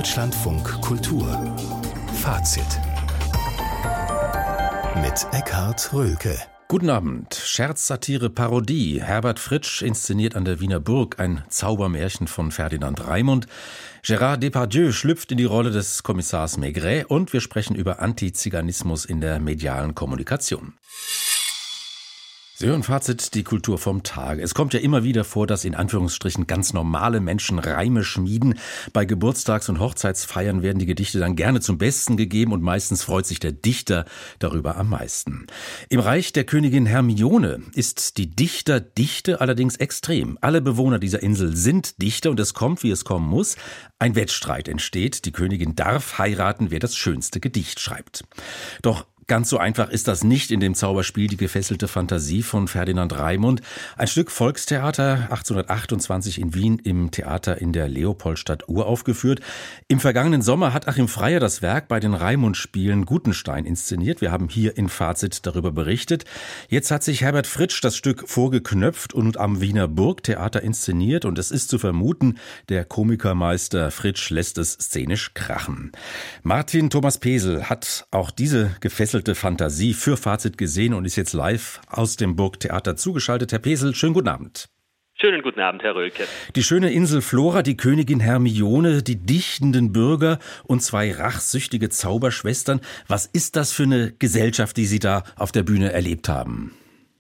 Deutschlandfunk Kultur Fazit mit Eckhard Röhlke. Guten Abend. Scherz, Satire, Parodie. Herbert Fritsch inszeniert an der Wiener Burg ein Zaubermärchen von Ferdinand Raimund. Gérard Depardieu schlüpft in die Rolle des Kommissars Maigret und wir sprechen über Antiziganismus in der medialen Kommunikation. Sie hören Fazit, die Kultur vom Tag. Es kommt ja immer wieder vor, dass in Anführungsstrichen ganz normale Menschen Reime schmieden. Bei Geburtstags- und Hochzeitsfeiern werden die Gedichte dann gerne zum Besten gegeben und meistens freut sich der Dichter darüber am meisten. Im Reich der Königin Hermione ist die Dichterdichte allerdings extrem. Alle Bewohner dieser Insel sind Dichter und es kommt, wie es kommen muss. Ein Wettstreit entsteht. Die Königin darf heiraten, wer das schönste Gedicht schreibt. Doch ganz so einfach ist das nicht in dem Zauberspiel Die gefesselte Fantasie von Ferdinand Raimund. Ein Stück Volkstheater, 1828 in Wien im Theater in der Leopoldstadt uraufgeführt. Im vergangenen Sommer hat Achim Freier das Werk bei den Raimund-Spielen Gutenstein inszeniert. Wir haben hier in Fazit darüber berichtet. Jetzt hat sich Herbert Fritsch das Stück vorgeknöpft und am Wiener Burgtheater inszeniert. Und es ist zu vermuten, der Komikermeister Fritsch lässt es szenisch krachen. Martin Thomas Pesel hat auch diese gefesselte Fantasie für Fazit gesehen und ist jetzt live aus dem Burgtheater zugeschaltet. Herr Pesel, schönen guten Abend. Schönen guten Abend, Herr Röhlke. Die schöne Insel Flora, die Königin Hermione, die dichtenden Bürger und zwei rachsüchtige Zauberschwestern. Was ist das für eine Gesellschaft, die Sie da auf der Bühne erlebt haben?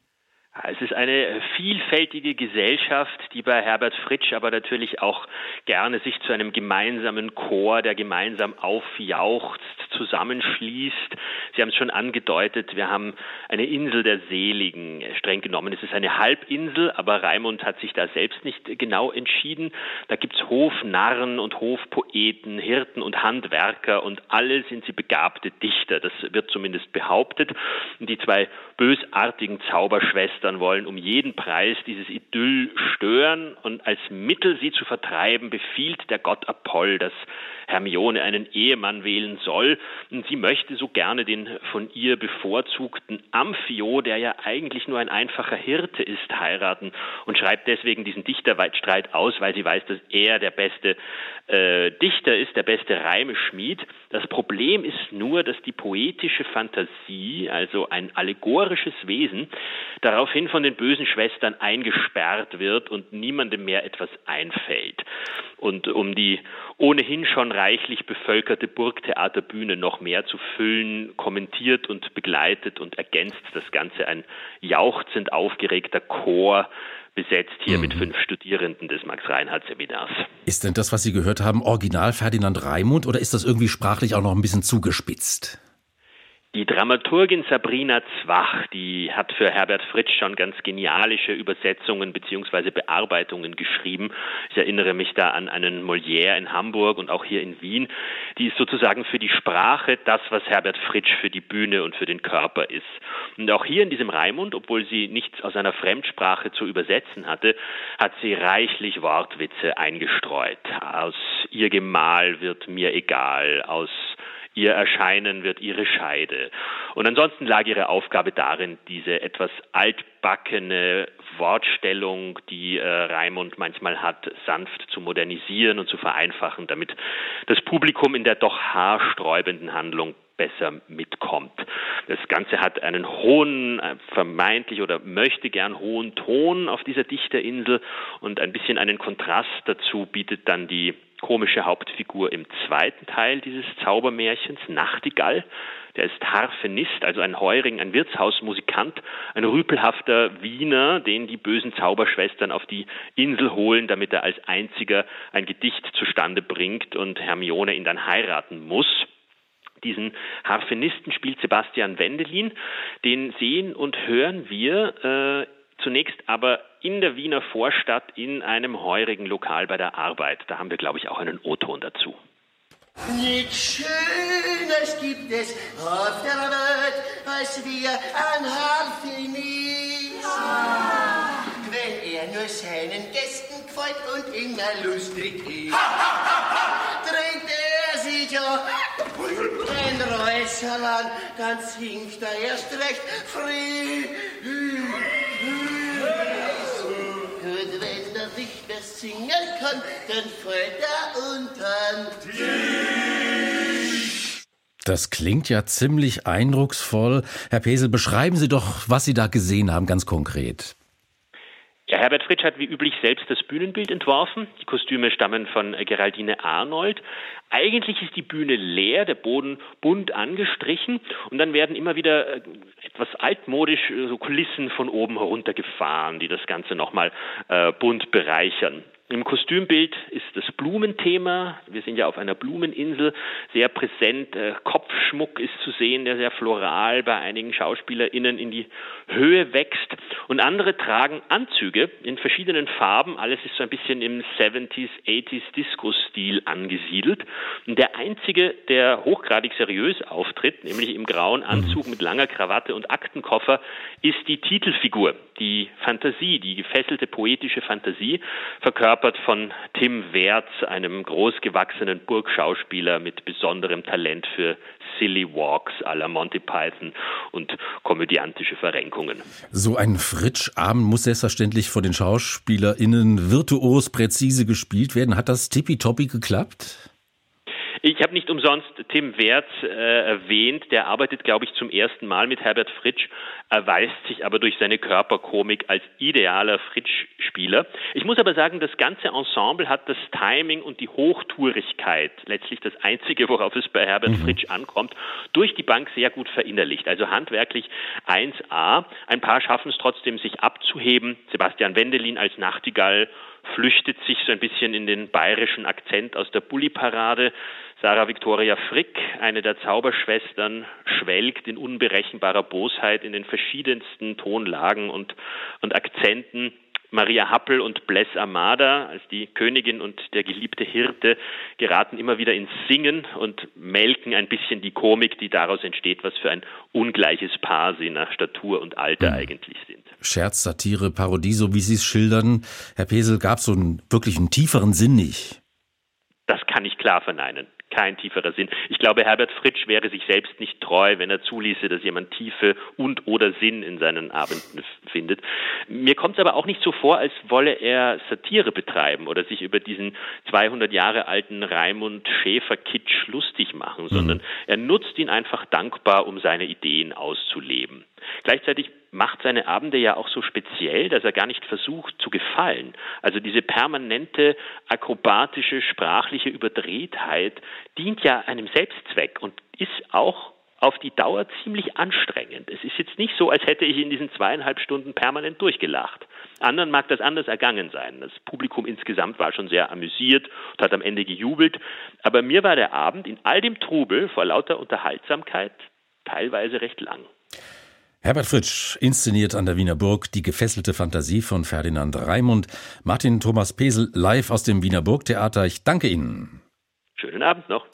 Es ist eine vielfältige Gesellschaft, die bei Herbert Fritsch aber natürlich auch gerne sich zu einem gemeinsamen Chor, der gemeinsam aufjauchzt, zusammenschließt. Sie haben es schon angedeutet, wir haben eine Insel der Seligen. Streng genommen ist es eine Halbinsel, aber Raimund hat sich da selbst nicht genau entschieden. Da gibt es Hofnarren und Hofpoeten, Hirten und Handwerker und alle sind sie begabte Dichter. Das wird zumindest behauptet. Und die zwei bösartigen Zauberschwestern wollen um jeden Preis dieses Idyll stören und als Mittel, sie zu vertreiben, befiehlt der Gott Apoll, dass Hermione einen Ehemann wählen soll. Und sie möchte so gerne den von ihr bevorzugten Amphio, der ja eigentlich nur ein einfacher Hirte ist, heiraten und schreibt deswegen diesen Dichterweitstreit aus, weil sie weiß, dass er der beste Dichter ist, der beste Reimeschmied. Das Problem ist nur, dass die poetische Fantasie, also ein allegorisches Wesen, daraufhin von den bösen Schwestern eingesperrt wird und niemandem mehr etwas einfällt. Und um die ohnehin schon reichlich bevölkerte Burgtheaterbühne noch mehr zu füllen, kommentiert und begleitet und ergänzt das Ganze ein jauchzend aufgeregter Chor, besetzt hier mit 5 Studierenden des Max-Reinhardt-Seminars. Ist denn das, was Sie gehört haben, original Ferdinand Raimund oder ist das irgendwie sprachlich auch noch ein bisschen zugespitzt? Die Dramaturgin Sabrina Zwach, die hat für Herbert Fritsch schon ganz genialische Übersetzungen bzw. Bearbeitungen geschrieben. Ich erinnere mich da an einen Molière in Hamburg und auch hier in Wien. Die ist sozusagen für die Sprache das, was Herbert Fritsch für die Bühne und für den Körper ist. Und auch hier in diesem Raimund, obwohl sie nichts aus einer Fremdsprache zu übersetzen hatte, hat sie reichlich Wortwitze eingestreut. Aus ihr Gemahl wird mir egal, aus ihr Erscheinen wird ihre Scheide. Und ansonsten lag ihre Aufgabe darin, diese etwas altbackene Wortstellung, die Raimund manchmal hat, sanft zu modernisieren und zu vereinfachen, damit das Publikum in der doch haarsträubenden Handlung besser mitkommt. Das Ganze hat einen hohen, vermeintlich oder möchte gern hohen Ton auf dieser Dichterinsel und ein bisschen einen Kontrast dazu bietet dann die komische Hauptfigur im zweiten Teil dieses Zaubermärchens, Nachtigall. Der ist Harfenist, also ein Heuring, ein Wirtshausmusikant, ein rüpelhafter Wiener, den die bösen Zauberschwestern auf die Insel holen, damit er als einziger ein Gedicht zustande bringt und Hermione ihn dann heiraten muss. Diesen Harfenisten spielt Sebastian Wendelin. Den sehen und hören wir zunächst aber in der Wiener Vorstadt in einem heurigen Lokal bei der Arbeit. Da haben wir, glaube ich, auch einen O-Ton dazu. Nichts Schönes gibt es auf der Welt, als wir ein Harfenist. Wenn er nur seinen Gästen gefällt und immer lustig ist, trinkt er sich auch ein Räucherl, dann singt er erst recht früh. Und wenn er sich wer singen kann, dann fällt unten. Das klingt ja ziemlich eindrucksvoll. Herr Pesel, beschreiben Sie doch, was Sie da gesehen haben, ganz konkret. Ja, Herbert Fritsch hat wie üblich selbst das Bühnenbild entworfen. Die Kostüme stammen von Geraldine Arnold. Eigentlich ist die Bühne leer, der Boden bunt angestrichen und dann werden immer wieder etwas altmodisch so Kulissen von oben heruntergefahren, die das Ganze nochmal bunt bereichern. Im Kostümbild ist das Blumenthema. Wir sind ja auf einer Blumeninsel, sehr präsent. Kopfschmuck ist zu sehen, der sehr floral bei einigen SchauspielerInnen in die Höhe wächst. Und andere tragen Anzüge in verschiedenen Farben. Alles ist so ein bisschen im 70s, 80s Disco-Stil angesiedelt. Und der einzige, der hochgradig seriös auftritt, nämlich im grauen Anzug mit langer Krawatte und Aktenkoffer, ist die Titelfigur, die Fantasie, die gefesselte poetische Fantasie, verkörpert von Tim Wertz, einem großgewachsenen Burgschauspieler mit besonderem Talent für Silly Walks à la Monty Python und komödiantische Verrenkungen. So ein Fritsch-Abend muss selbstverständlich von den SchauspielerInnen virtuos präzise gespielt werden. Hat das tippitoppi geklappt? Ich habe nicht umsonst Tim Wertz erwähnt. Der arbeitet, glaube ich, zum ersten Mal mit Herbert Fritsch, erweist sich aber durch seine Körperkomik als idealer Fritsch-Spieler. Ich muss aber sagen, das ganze Ensemble hat das Timing und die Hochtourigkeit, letztlich das Einzige, worauf es bei Herbert Fritsch ankommt, durch die Bank sehr gut verinnerlicht. Also handwerklich 1A. Ein paar schaffen es trotzdem, sich abzuheben. Sebastian Wendelin als Nachtigall flüchtet sich so ein bisschen in den bayerischen Akzent aus der Bulli-Parade. Sarah Victoria Frick, eine der Zauberschwestern, schwelgt in unberechenbarer Bosheit in den verschiedensten Tonlagen und Akzenten. Maria Happel und Bless Amada als die Königin und der geliebte Hirte geraten immer wieder ins Singen und melken ein bisschen die Komik, die daraus entsteht, was für ein ungleiches Paar sie nach Statur und Alter eigentlich sind. Scherz, Satire, Parodie, so wie Sie es schildern. Herr Pesel, gab es so einen wirklichen tieferen Sinn nicht? Das kann ich klar verneinen. Kein tieferer Sinn. Ich glaube, Herbert Fritsch wäre sich selbst nicht treu, wenn er zuließe, dass jemand Tiefe und oder Sinn in seinen Abenden findet. Mir kommt es aber auch nicht so vor, als wolle er Satire betreiben oder sich über diesen 200 Jahre alten Raimund Schäfer-Kitsch lustig machen, sondern er nutzt ihn einfach dankbar, um seine Ideen auszuleben. Gleichzeitig macht seine Abende ja auch so speziell, dass er gar nicht versucht zu gefallen. Also diese permanente akrobatische, sprachliche Überdrehtheit dient ja einem Selbstzweck und ist auch auf die Dauer ziemlich anstrengend. Es ist jetzt nicht so, als hätte ich in diesen 2,5 Stunden permanent durchgelacht. Anderen mag das anders ergangen sein. Das Publikum insgesamt war schon sehr amüsiert und hat am Ende gejubelt. Aber mir war der Abend in all dem Trubel vor lauter Unterhaltsamkeit teilweise recht lang. Herbert Fritsch inszeniert an der Wiener Burg die gefesselte Fantasie von Ferdinand Raimund. Martin Thomas Pesel live aus dem Wiener Burgtheater. Ich danke Ihnen. Schönen Abend noch.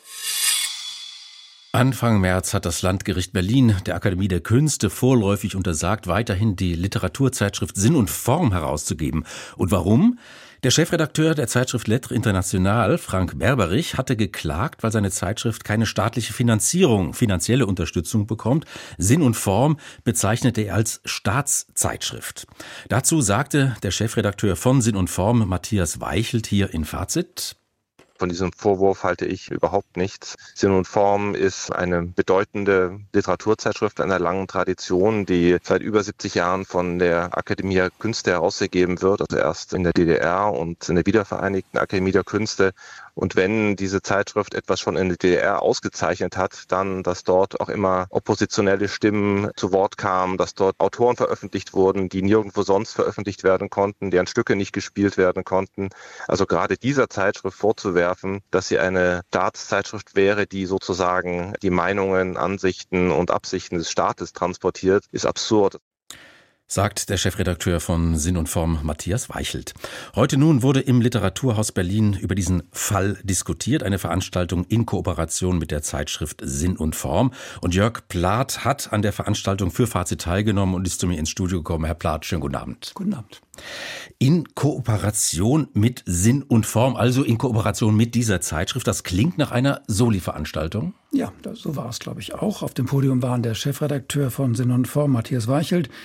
Anfang März hat das Landgericht Berlin der Akademie der Künste vorläufig untersagt, weiterhin die Literaturzeitschrift Sinn und Form herauszugeben. Und warum? Der Chefredakteur der Zeitschrift Lettres International, Frank Berberich, hatte geklagt, weil seine Zeitschrift keine staatliche finanzielle Unterstützung bekommt. Sinn und Form bezeichnete er als Staatszeitschrift. Dazu sagte der Chefredakteur von Sinn und Form, Matthias Weichelt, hier in Fazit: Von diesem Vorwurf halte ich überhaupt nichts. Sinn und Form ist eine bedeutende Literaturzeitschrift einer langen Tradition, die seit über 70 Jahren von der Akademie der Künste herausgegeben wird, also erst in der DDR und in der wiedervereinigten Akademie der Künste. Und wenn diese Zeitschrift etwas schon in der DDR ausgezeichnet hat, dann, dass dort auch immer oppositionelle Stimmen zu Wort kamen, dass dort Autoren veröffentlicht wurden, die nirgendwo sonst veröffentlicht werden konnten, deren Stücke nicht gespielt werden konnten. Also gerade dieser Zeitschrift vorzuwerfen, dass sie eine Staatszeitschrift wäre, die sozusagen die Meinungen, Ansichten und Absichten des Staates transportiert, ist absurd. Sagt der Chefredakteur von Sinn und Form, Matthias Weichelt. Heute nun wurde im Literaturhaus Berlin über diesen Fall diskutiert, eine Veranstaltung in Kooperation mit der Zeitschrift Sinn und Form. Und Jörg Plath hat an der Veranstaltung für Fazit teilgenommen und ist zu mir ins Studio gekommen. Herr Plath, schönen guten Abend. Guten Abend. In Kooperation mit Sinn und Form, also in Kooperation mit dieser Zeitschrift, das klingt nach einer Soli-Veranstaltung. Ja, so war es, glaube ich, auch. Auf dem Podium waren der Chefredakteur von Sinn und Form, Matthias Weichelt,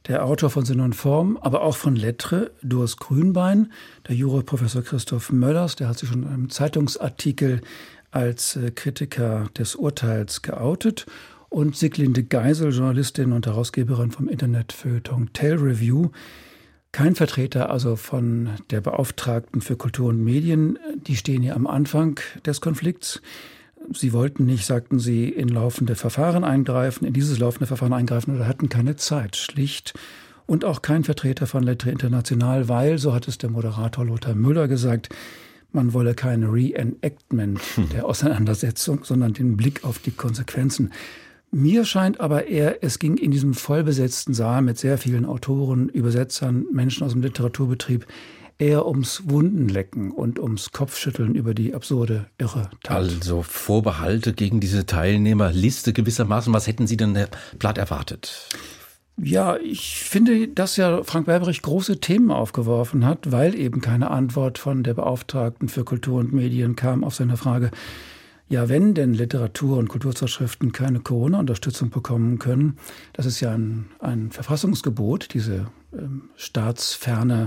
der Autor von Sinn und Form, aber auch von Lettres, Durs Grünbein, der Juraprofessor Christoph Möllers, der hat sich schon in einem Zeitungsartikel als Kritiker des Urteils geoutet, und Sieglinde Geisel, Journalistin und Herausgeberin vom Internetfeuilleton Tell Review, kein Vertreter also von der Beauftragten für Kultur und Medien. Die stehen hier am Anfang des Konflikts. Sie wollten nicht, sagten sie, in dieses laufende Verfahren eingreifen oder hatten keine Zeit, schlicht. Und auch kein Vertreter von Lettres International, weil, so hat es der Moderator Lothar Müller gesagt, man wolle kein Reenactment der Auseinandersetzung, sondern den Blick auf die Konsequenzen. Mir scheint aber eher, es ging in diesem vollbesetzten Saal mit sehr vielen Autoren, Übersetzern, Menschen aus dem Literaturbetrieb eher ums Wundenlecken und ums Kopfschütteln über die absurde, irre Tat. Also Vorbehalte gegen diese Teilnehmerliste gewissermaßen. Was hätten Sie denn, Herr Plath, erwartet? Ja, ich finde, dass ja Frank Berberich große Themen aufgeworfen hat, weil eben keine Antwort von der Beauftragten für Kultur und Medien kam auf seine Frage, ja, wenn denn Literatur- und Kulturzeitschriften keine Corona-Unterstützung bekommen können, das ist ja ein Verfassungsgebot, diese Staatsferne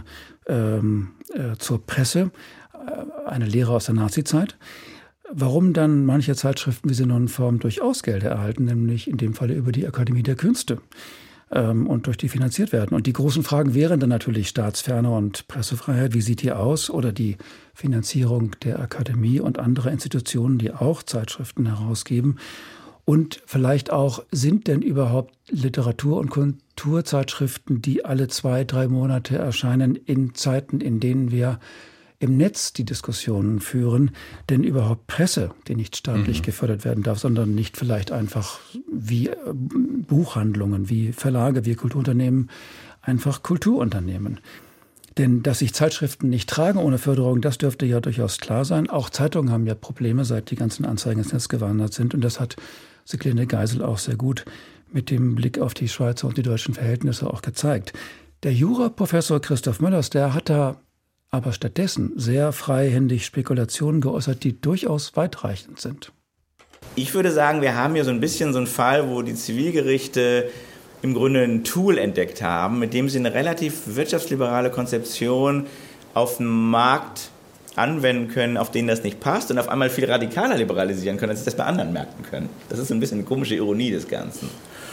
zur Presse, eine Lehre aus der Nazizeit. Warum dann manche Zeitschriften wie Sinn und Form durchaus Gelder erhalten, nämlich in dem Falle über die Akademie der Künste und durch die finanziert werden. Und die großen Fragen wären dann natürlich Staatsferne und Pressefreiheit. Wie sieht die aus? Oder die Finanzierung der Akademie und anderer Institutionen, die auch Zeitschriften herausgeben. Und vielleicht auch, sind denn überhaupt Literatur- und Kulturzeitschriften, die alle 2-3 Monate erscheinen, in Zeiten, in denen wir im Netz die Diskussionen führen, denn überhaupt Presse, die nicht staatlich gefördert werden darf, sondern nicht vielleicht einfach wie Buchhandlungen, wie Verlage, wie Kulturunternehmen, einfach Kulturunternehmen. Denn dass sich Zeitschriften nicht tragen ohne Förderung, das dürfte ja durchaus klar sein. Auch Zeitungen haben ja Probleme, seit die ganzen Anzeigen ins Netz gewandert sind. Und das hat Sieglinde Geisel auch sehr gut mit dem Blick auf die Schweizer und die deutschen Verhältnisse auch gezeigt. Der Juraprofessor Christoph Möllers, der hat da aber stattdessen sehr freihändig Spekulationen geäußert, die durchaus weitreichend sind. Ich würde sagen, wir haben hier so ein bisschen so einen Fall, wo die Zivilgerichte im Grunde ein Tool entdeckt haben, mit dem sie eine relativ wirtschaftsliberale Konzeption auf dem Markt anwenden können, auf denen das nicht passt, und auf einmal viel radikaler liberalisieren können, als sie das bei anderen Märkten können. Das ist ein bisschen eine komische Ironie des Ganzen.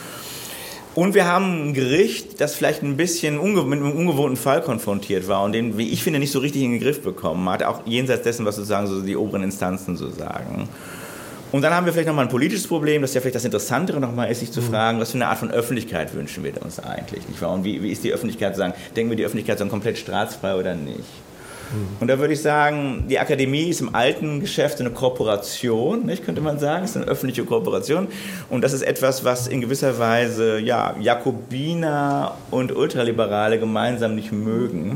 Und wir haben ein Gericht, das vielleicht ein bisschen mit einem ungewohnten Fall konfrontiert war und den, wie ich finde, nicht so richtig in den Griff bekommen hat, auch jenseits dessen, was sozusagen so die oberen Instanzen so sagen. Und dann haben wir vielleicht nochmal ein politisches Problem, das ja vielleicht das Interessantere nochmal ist, sich zu fragen, was für eine Art von Öffentlichkeit wünschen wir uns eigentlich, nicht wahr? Und wie ist die Öffentlichkeit, denken wir die Öffentlichkeit so komplett staatsfrei oder nicht? Und da würde ich sagen, die Akademie ist im alten Geschäft eine Kooperation, nicht, könnte man sagen, ist eine öffentliche Kooperation. Und das ist etwas, was in gewisser Weise Jakobiner und Ultraliberale gemeinsam nicht mögen.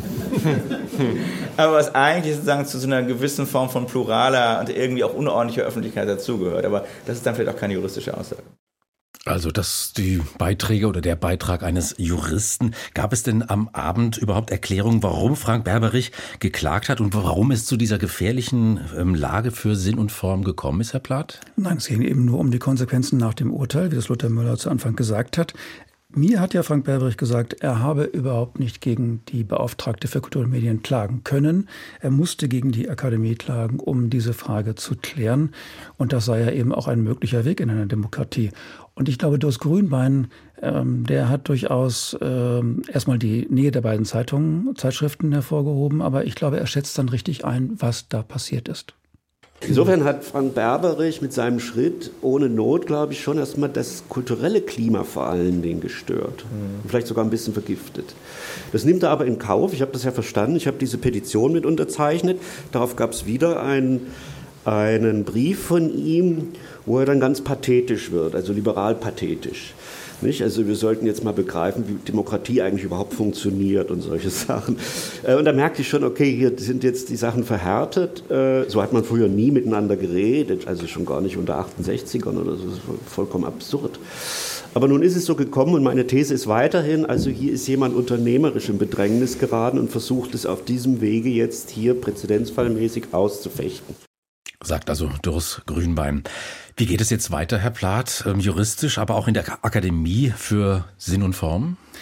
Aber was eigentlich sozusagen zu so einer gewissen Form von pluraler und irgendwie auch unordentlicher Öffentlichkeit dazugehört. Aber das ist dann vielleicht auch keine juristische Aussage. Also die Beiträge oder der Beitrag eines Juristen. Gab es denn am Abend überhaupt Erklärungen, warum Frank Berberich geklagt hat und warum es zu dieser gefährlichen Lage für Sinn und Form gekommen ist, Herr Plath? Nein, es ging eben nur um die Konsequenzen nach dem Urteil, wie das Lothar Müller zu Anfang gesagt hat. Mir hat ja Frank Berberich gesagt, er habe überhaupt nicht gegen die Beauftragte für Kultur und Medien klagen können. Er musste gegen die Akademie klagen, um diese Frage zu klären. Und das sei ja eben auch ein möglicher Weg in einer Demokratie. Und ich glaube, Durs Grünbein, der hat durchaus erstmal die Nähe der beiden Zeitschriften hervorgehoben. Aber ich glaube, er schätzt dann richtig ein, was da passiert ist. Insofern hat Frank Berberich mit seinem Schritt ohne Not, glaube ich, schon erstmal das kulturelle Klima vor allen Dingen gestört. Vielleicht sogar ein bisschen vergiftet. Das nimmt er aber in Kauf. Ich habe das ja verstanden. Ich habe diese Petition mit unterzeichnet. Darauf gab es wieder einen Brief von ihm, wo er dann ganz pathetisch wird, also liberal pathetisch. Nicht? Also wir sollten jetzt mal begreifen, wie Demokratie eigentlich überhaupt funktioniert und solche Sachen. Und da merkte ich schon, okay, hier sind jetzt die Sachen verhärtet. So hat man früher nie miteinander geredet, also schon gar nicht unter 68ern oder so. Das ist vollkommen absurd. Aber nun ist es so gekommen und meine These ist weiterhin, also hier ist jemand unternehmerisch in Bedrängnis geraten und versucht es auf diesem Wege jetzt hier präzedenzfallmäßig auszufechten. Sagt also Durs Grünbein. Wie geht es jetzt weiter, Herr Plath, juristisch, aber auch in der Akademie für Sinn und Form?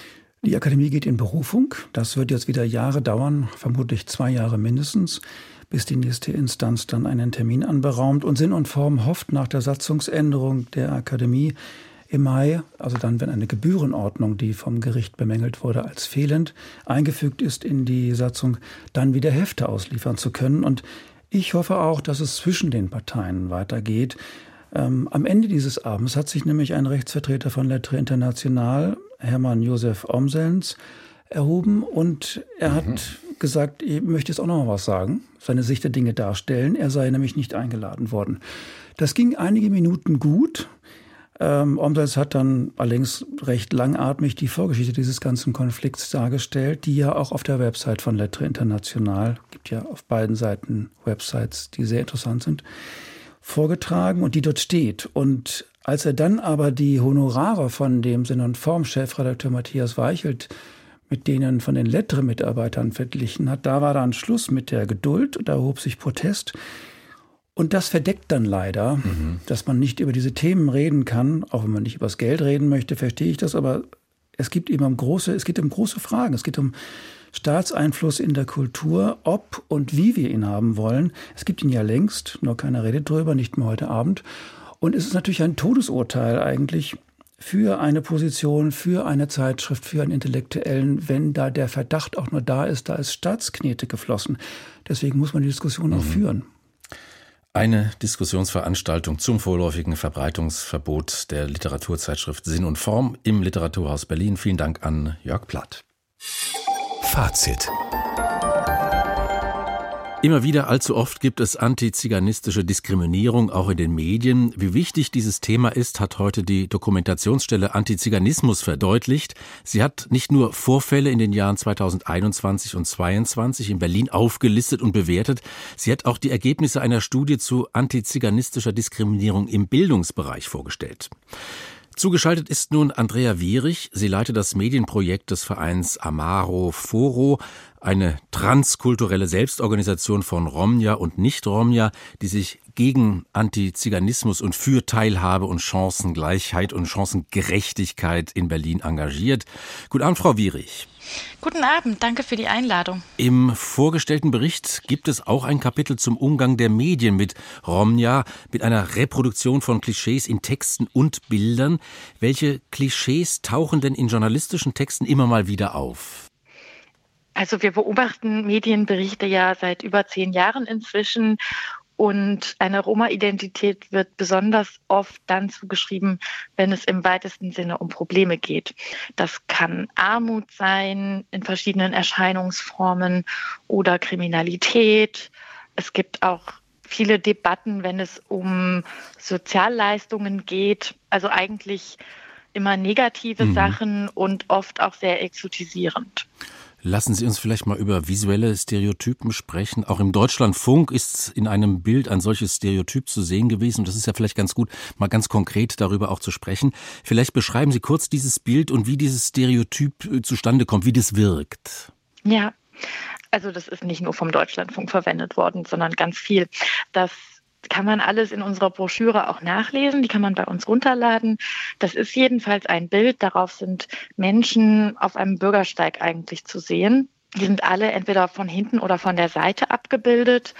Die Akademie geht in Berufung. Das wird jetzt wieder Jahre dauern, vermutlich 2 Jahre mindestens, bis die nächste Instanz dann einen Termin anberaumt. Und Sinn und Form hofft nach der Satzungsänderung der Akademie im Mai, also dann, wenn eine Gebührenordnung, die vom Gericht bemängelt wurde, als fehlend eingefügt ist in die Satzung, dann wieder Hefte ausliefern zu können. Und ich hoffe auch, dass es zwischen den Parteien weitergeht. Am Ende dieses Abends hat sich nämlich ein Rechtsvertreter von Lettres International, Hermann Josef Omselns, erhoben und er hat gesagt, ich möchte jetzt auch noch mal was sagen, seine Sicht der Dinge darstellen. Er sei nämlich nicht eingeladen worden. Das ging einige Minuten gut. Omselns hat dann allerdings recht langatmig die Vorgeschichte dieses ganzen Konflikts dargestellt, die ja auch auf der Website von Lettres International, gibt ja auf beiden Seiten Websites, die sehr interessant sind, vorgetragen und die dort steht. Und als er dann aber die Honorare von dem Sinn und Form Chefredakteur Matthias Weichelt mit denen von den Lettres-Mitarbeitern verglichen hat, da war dann Schluss mit der Geduld und da erhob sich Protest. Und das verdeckt dann leider, dass man nicht über diese Themen reden kann. Auch wenn man nicht über das Geld reden möchte, verstehe ich das. Aber es geht um große Fragen. Es geht um Staatseinfluss in der Kultur, ob und wie wir ihn haben wollen. Es gibt ihn ja längst, nur keiner redet drüber, nicht mehr heute Abend. Und es ist natürlich ein Todesurteil eigentlich für eine Position, für eine Zeitschrift, für einen Intellektuellen, wenn da der Verdacht auch nur da ist Staatsknete geflossen. Deswegen muss man die Diskussion auch führen. Eine Diskussionsveranstaltung zum vorläufigen Verbreitungsverbot der Literaturzeitschrift Sinn und Form im Literaturhaus Berlin. Vielen Dank an Jörg Platt. Fazit. Immer wieder, allzu oft gibt es antiziganistische Diskriminierung, auch in den Medien. Wie wichtig dieses Thema ist, hat heute die Dokumentationsstelle Antiziganismus verdeutlicht. Sie hat nicht nur Vorfälle in den Jahren 2021 und 2022 in Berlin aufgelistet und bewertet, sie hat auch die Ergebnisse einer Studie zu antiziganistischer Diskriminierung im Bildungsbereich vorgestellt. Zugeschaltet ist nun Andrea Wierich. Sie leitet das Medienprojekt des Vereins Amaro Foro, eine transkulturelle Selbstorganisation von Romja und Nicht-Romja, die sich gegen Antiziganismus und für Teilhabe und Chancengleichheit und Chancengerechtigkeit in Berlin engagiert. Guten Abend, Frau Wierich. Guten Abend, danke für die Einladung. Im vorgestellten Bericht gibt es auch ein Kapitel zum Umgang der Medien mit Romja, mit einer Reproduktion von Klischees in Texten und Bildern. Welche Klischees tauchen denn in journalistischen Texten immer mal wieder auf? Also wir beobachten Medienberichte ja seit über 10 Jahren inzwischen. Und eine Roma-Identität wird besonders oft dann zugeschrieben, wenn es im weitesten Sinne um Probleme geht. Das kann Armut sein in verschiedenen Erscheinungsformen oder Kriminalität. Es gibt auch viele Debatten, wenn es um Sozialleistungen geht. Also eigentlich immer negative Sachen und oft auch sehr exotisierend. Lassen Sie uns vielleicht mal über visuelle Stereotypen sprechen. Auch im Deutschlandfunk ist in einem Bild ein solches Stereotyp zu sehen gewesen. Und das ist ja vielleicht ganz gut, mal ganz konkret darüber auch zu sprechen. Vielleicht beschreiben Sie kurz dieses Bild und wie dieses Stereotyp zustande kommt, wie das wirkt. Ja, also das ist nicht nur vom Deutschlandfunk verwendet worden, sondern ganz viel. Das kann man alles in unserer Broschüre auch nachlesen, die kann man bei uns runterladen. Das ist jedenfalls ein Bild, darauf sind Menschen auf einem Bürgersteig eigentlich zu sehen. Die sind alle entweder von hinten oder von der Seite abgebildet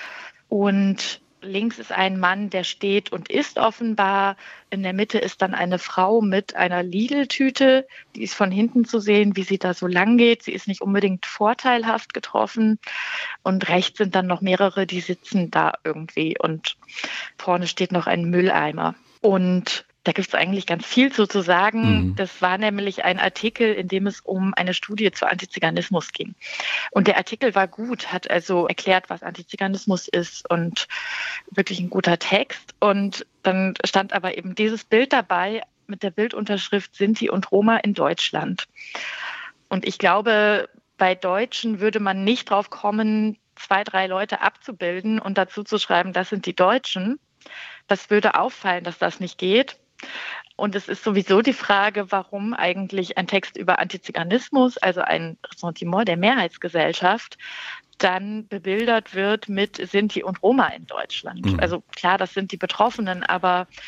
und links ist ein Mann, der steht und isst offenbar. In der Mitte ist dann eine Frau mit einer Lidl-Tüte. Die ist von hinten zu sehen, wie sie da so lang geht. Sie ist nicht unbedingt vorteilhaft getroffen. Und rechts sind dann noch mehrere, die sitzen da irgendwie. Und vorne steht noch ein Mülleimer. Und da gibt es eigentlich ganz viel zu sagen. Das war nämlich ein Artikel, in dem es um eine Studie zu Antiziganismus ging. Und der Artikel war gut, hat also erklärt, was Antiziganismus ist und wirklich ein guter Text. Und dann stand aber eben dieses Bild dabei mit der Bildunterschrift Sinti und Roma in Deutschland. Und ich glaube, bei Deutschen würde man nicht drauf kommen, 2, 3 Leute abzubilden und dazu zu schreiben, das sind die Deutschen. Das würde auffallen, dass das nicht geht. Und es ist sowieso die Frage, warum eigentlich ein Text über Antiziganismus, also ein Ressentiment der Mehrheitsgesellschaft, dann bebildert wird mit Sinti und Roma in Deutschland. Also klar, das sind die Betroffenen, aber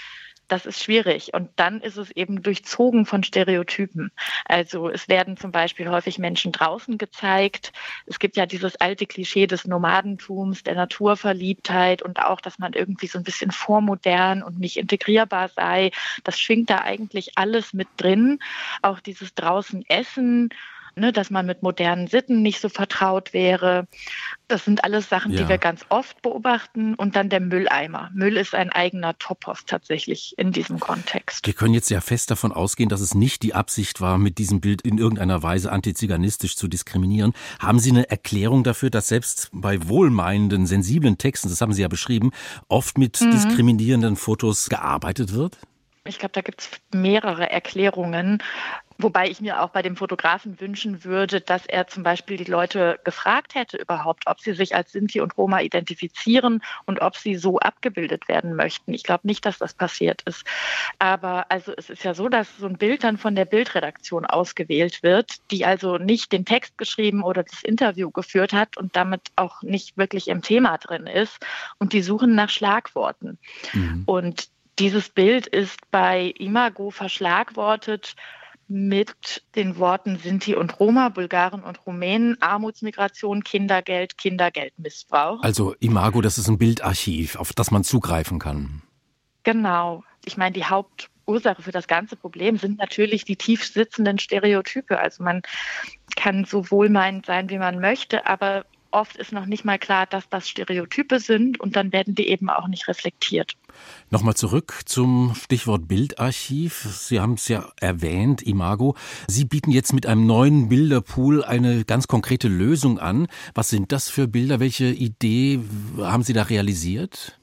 Das ist schwierig. Und dann ist es eben durchzogen von Stereotypen. Also es werden zum Beispiel häufig Menschen draußen gezeigt. Es gibt ja dieses alte Klischee des Nomadentums, der Naturverliebtheit und auch, dass man irgendwie so ein bisschen vormodern und nicht integrierbar sei. Das schwingt da eigentlich alles mit drin. Auch dieses draußen Essen, dass man mit modernen Sitten nicht so vertraut wäre. Das sind alles Sachen, die wir ganz oft beobachten. Und dann der Mülleimer. Müll ist ein eigener Topos tatsächlich in diesem Kontext. Wir können jetzt ja fest davon ausgehen, dass es nicht die Absicht war, mit diesem Bild in irgendeiner Weise antiziganistisch zu diskriminieren. Haben Sie eine Erklärung dafür, dass selbst bei wohlmeinenden, sensiblen Texten, das haben Sie ja beschrieben, oft mit diskriminierenden Fotos gearbeitet wird? Ich glaube, da gibt es mehrere Erklärungen. Wobei ich mir auch bei dem Fotografen wünschen würde, dass er zum Beispiel die Leute gefragt hätte überhaupt, ob sie sich als Sinti und Roma identifizieren und ob sie so abgebildet werden möchten. Ich glaube nicht, dass das passiert ist. Aber also es ist ja so, dass so ein Bild dann von der Bildredaktion ausgewählt wird, die also nicht den Text geschrieben oder das Interview geführt hat und damit auch nicht wirklich im Thema drin ist. Und die suchen nach Schlagworten. Und dieses Bild ist bei Imago verschlagwortet mit den Worten Sinti und Roma, Bulgaren und Rumänen, Armutsmigration, Kindergeld, Kindergeldmissbrauch. Also Imago, das ist ein Bildarchiv, auf das man zugreifen kann. Genau. Ich meine, die Hauptursache für das ganze Problem sind natürlich die tief sitzenden Stereotype. Also man kann so wohlmeinend sein, wie man möchte, aber oft ist noch nicht mal klar, dass das Stereotype sind und dann werden die eben auch nicht reflektiert. Nochmal zurück zum Stichwort Bildarchiv. Sie haben es ja erwähnt, Imago. Sie bieten jetzt mit einem neuen Bilderpool eine ganz konkrete Lösung an. Was sind das für Bilder? Welche Idee haben Sie da realisiert?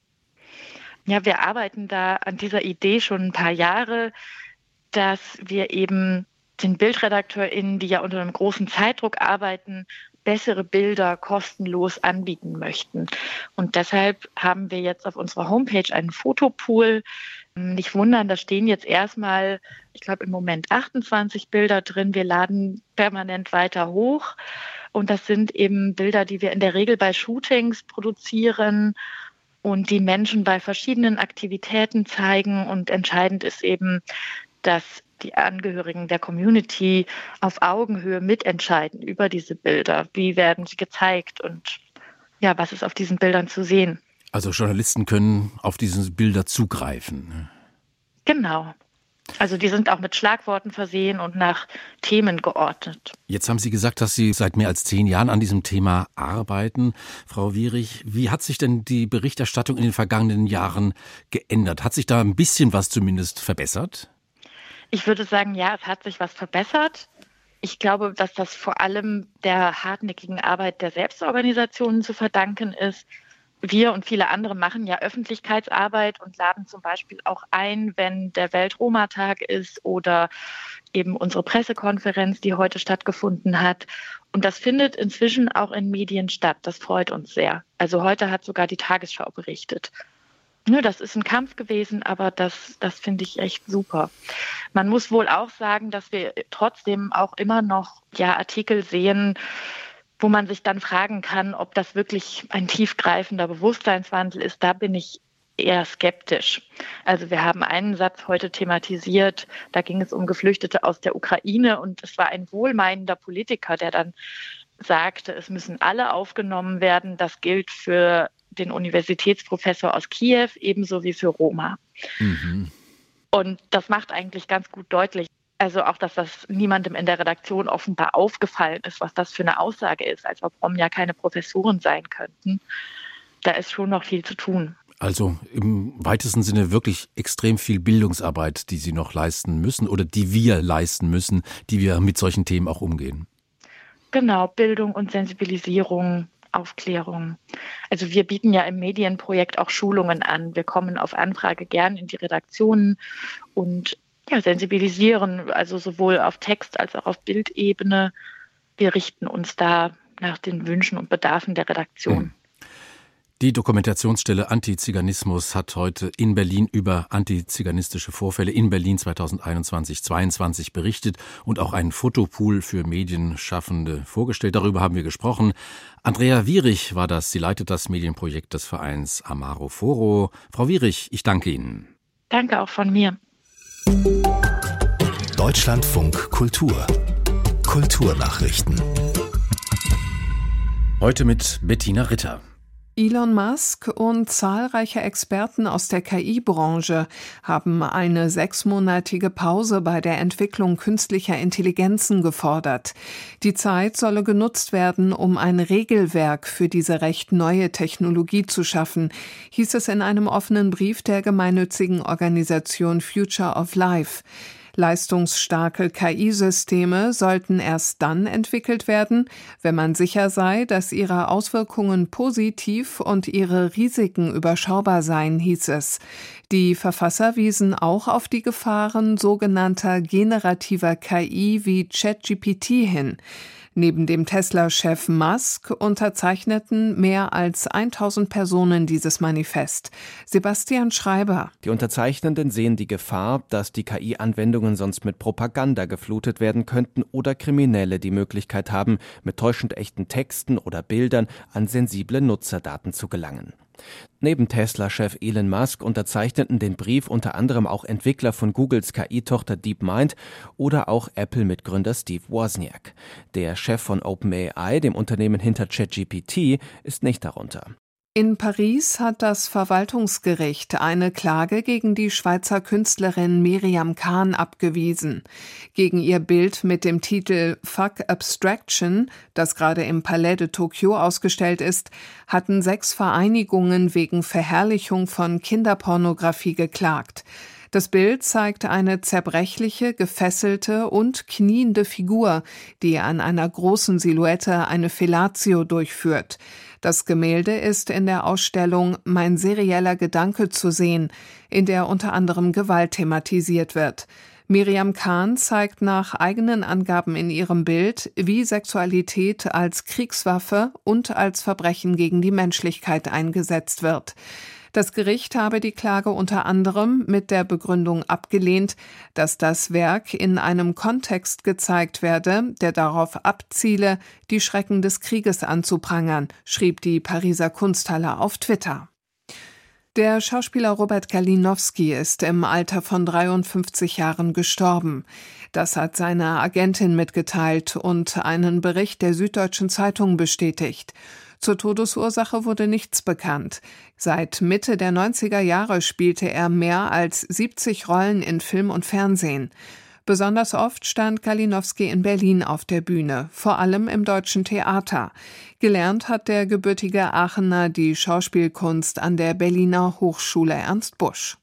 Ja, wir arbeiten da an dieser Idee schon ein paar Jahre, dass wir eben den BildredakteurInnen, die ja unter einem großen Zeitdruck arbeiten, bessere Bilder kostenlos anbieten möchten. Und deshalb haben wir jetzt auf unserer Homepage einen Fotopool. Nicht wundern, da stehen jetzt erstmal, ich glaube im Moment 28 Bilder drin. Wir laden permanent weiter hoch. Und das sind eben Bilder, die wir in der Regel bei Shootings produzieren und die Menschen bei verschiedenen Aktivitäten zeigen. Und entscheidend ist eben, dass die Angehörigen der Community auf Augenhöhe mitentscheiden über diese Bilder. Wie werden sie gezeigt und ja, was ist auf diesen Bildern zu sehen? Also Journalisten können auf diese Bilder zugreifen. Genau. Also die sind auch mit Schlagworten versehen und nach Themen geordnet. Jetzt haben Sie gesagt, dass Sie seit mehr als 10 Jahren an diesem Thema arbeiten. Frau Wierich, wie hat sich denn die Berichterstattung in den vergangenen Jahren geändert? Hat sich da ein bisschen was zumindest verbessert? Ich würde sagen, ja, es hat sich was verbessert. Ich glaube, dass das vor allem der hartnäckigen Arbeit der Selbstorganisationen zu verdanken ist. Wir und viele andere machen ja Öffentlichkeitsarbeit und laden zum Beispiel auch ein, wenn der Welt-Roma-Tag ist oder eben unsere Pressekonferenz, die heute stattgefunden hat. Und das findet inzwischen auch in Medien statt. Das freut uns sehr. Also heute hat sogar die Tagesschau berichtet. Das ist ein Kampf gewesen, aber das finde ich echt super. Man muss wohl auch sagen, dass wir trotzdem auch immer noch Artikel sehen, wo man sich dann fragen kann, ob das wirklich ein tiefgreifender Bewusstseinswandel ist. Da bin ich eher skeptisch. Also wir haben einen Satz heute thematisiert, da ging es um Geflüchtete aus der Ukraine und es war ein wohlmeinender Politiker, der dann sagte, es müssen alle aufgenommen werden. Das gilt für den Universitätsprofessor aus Kiew, ebenso wie für Roma. Und das macht eigentlich ganz gut deutlich, also auch, dass das niemandem in der Redaktion offenbar aufgefallen ist, was das für eine Aussage ist, als ob Rom ja keine Professoren sein könnten. Da ist schon noch viel zu tun. Also im weitesten Sinne wirklich extrem viel Bildungsarbeit, die Sie noch leisten müssen oder die wir leisten müssen, die wir mit solchen Themen auch umgehen. Genau, Bildung und Sensibilisierung, Aufklärung. Also wir bieten ja im Medienprojekt auch Schulungen an. Wir kommen auf Anfrage gern in die Redaktionen und sensibilisieren, also sowohl auf Text- als auch auf Bildebene. Wir richten uns da nach den Wünschen und Bedarfen der Redaktion. Die Dokumentationsstelle Antiziganismus hat heute in Berlin über antiziganistische Vorfälle in Berlin 2021-22 berichtet und auch einen Fotopool für Medienschaffende vorgestellt. Darüber haben wir gesprochen. Andrea Wierich war das. Sie leitet das Medienprojekt des Vereins Amaro Foro. Frau Wierich, ich danke Ihnen. Danke auch von mir. Deutschlandfunk Kultur. Kulturnachrichten. Heute mit Bettina Ritter. Elon Musk und zahlreiche Experten aus der KI-Branche haben eine 6-monatige Pause bei der Entwicklung künstlicher Intelligenzen gefordert. Die Zeit solle genutzt werden, um ein Regelwerk für diese recht neue Technologie zu schaffen, hieß es in einem offenen Brief der gemeinnützigen Organisation Future of Life. Leistungsstarke KI-Systeme sollten erst dann entwickelt werden, wenn man sicher sei, dass ihre Auswirkungen positiv und ihre Risiken überschaubar seien, hieß es. Die Verfasser wiesen auch auf die Gefahren sogenannter generativer KI wie ChatGPT hin. Neben dem Tesla-Chef Musk unterzeichneten mehr als 1000 Personen dieses Manifest. Sebastian Schreiber. Die Unterzeichnenden sehen die Gefahr, dass die KI-Anwendungen sonst mit Propaganda geflutet werden könnten oder Kriminelle die Möglichkeit haben, mit täuschend echten Texten oder Bildern an sensible Nutzerdaten zu gelangen. Neben Tesla-Chef Elon Musk unterzeichneten den Brief unter anderem auch Entwickler von Googles KI-Tochter DeepMind oder auch Apple-Mitgründer Steve Wozniak. Der Chef von OpenAI, dem Unternehmen hinter ChatGPT, ist nicht darunter. In Paris hat das Verwaltungsgericht eine Klage gegen die Schweizer Künstlerin Miriam Can abgewiesen. Gegen ihr Bild mit dem Titel Fuck Abstraction, das gerade im Palais de Tokyo ausgestellt ist, hatten 6 Vereinigungen wegen Verherrlichung von Kinderpornografie geklagt. Das Bild zeigt eine zerbrechliche, gefesselte und kniende Figur, die an einer großen Silhouette eine Fellatio durchführt. Das Gemälde ist in der Ausstellung Mein serieller Gedanke zu sehen, in der unter anderem Gewalt thematisiert wird. Miriam Can zeigt nach eigenen Angaben in ihrem Bild, wie Sexualität als Kriegswaffe und als Verbrechen gegen die Menschlichkeit eingesetzt wird. Das Gericht habe die Klage unter anderem mit der Begründung abgelehnt, dass das Werk in einem Kontext gezeigt werde, der darauf abziele, die Schrecken des Krieges anzuprangern, schrieb die Pariser Kunsthalle auf Twitter. Der Schauspieler Robert Kalinowski ist im Alter von 53 Jahren gestorben. Das hat seine Agentin mitgeteilt und einen Bericht der Süddeutschen Zeitung bestätigt. Zur Todesursache wurde nichts bekannt. Seit Mitte der 90er Jahre spielte er mehr als 70 Rollen in Film und Fernsehen. Besonders oft stand Kalinowski in Berlin auf der Bühne, vor allem im Deutschen Theater. Gelernt hat der gebürtige Aachener die Schauspielkunst an der Berliner Hochschule Ernst Busch.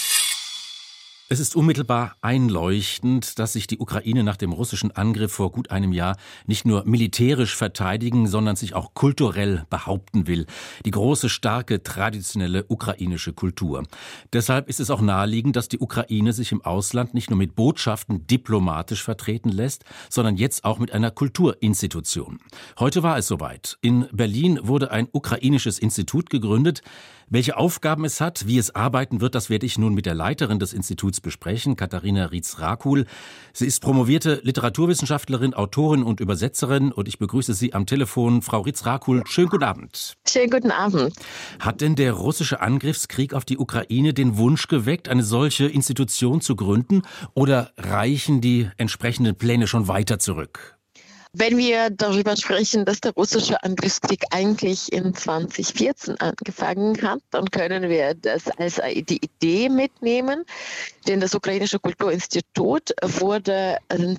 Es ist unmittelbar einleuchtend, dass sich die Ukraine nach dem russischen Angriff vor gut einem Jahr nicht nur militärisch verteidigen, sondern sich auch kulturell behaupten will. Die große, starke, traditionelle ukrainische Kultur. Deshalb ist es auch naheliegend, dass die Ukraine sich im Ausland nicht nur mit Botschaften diplomatisch vertreten lässt, sondern jetzt auch mit einer Kulturinstitution. Heute war es soweit. In Berlin wurde ein ukrainisches Institut gegründet. Welche Aufgaben es hat, wie es arbeiten wird, das werde ich nun mit der Leiterin des Instituts besprechen, Katharina Ritz-Rakul. Sie ist promovierte Literaturwissenschaftlerin, Autorin und Übersetzerin und ich begrüße Sie am Telefon. Frau Ritz-Rakul, schönen guten Abend. Schönen guten Abend. Hat denn der russische Angriffskrieg auf die Ukraine den Wunsch geweckt, eine solche Institution zu gründen, oder reichen die entsprechenden Pläne schon weiter zurück? Wenn wir darüber sprechen, dass der russische Angriffskrieg eigentlich in 2014 angefangen hat, dann können wir das als die Idee mitnehmen. Denn das ukrainische Kulturinstitut wurde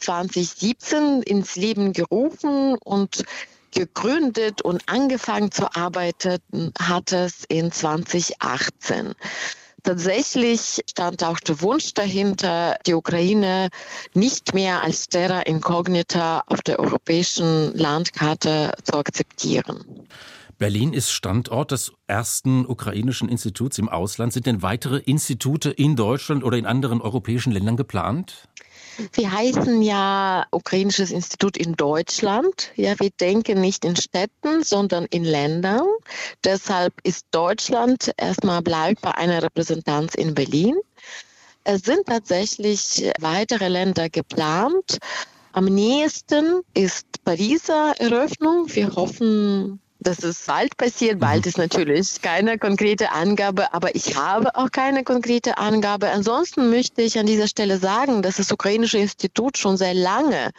2017 ins Leben gerufen und gegründet und angefangen zu arbeiten hat es in 2018. Tatsächlich stand auch der Wunsch dahinter, die Ukraine nicht mehr als terra incognita auf der europäischen Landkarte zu akzeptieren. Berlin ist Standort des ersten ukrainischen Instituts im Ausland. Sind denn weitere Institute in Deutschland oder in anderen europäischen Ländern geplant? Wir heißen ja Ukrainisches Institut in Deutschland. Ja, wir denken nicht in Städten, sondern in Ländern. Deshalb ist Deutschland erstmal bleibt bei einer Repräsentanz in Berlin. Es sind tatsächlich weitere Länder geplant. Am nächsten ist Pariser Eröffnung. Wir hoffen dass es bald passiert. Bald ist natürlich keine konkrete Angabe, aber ich habe auch keine konkrete Angabe. Ansonsten möchte ich an dieser Stelle sagen, dass das Ukrainische Institut schon sehr lange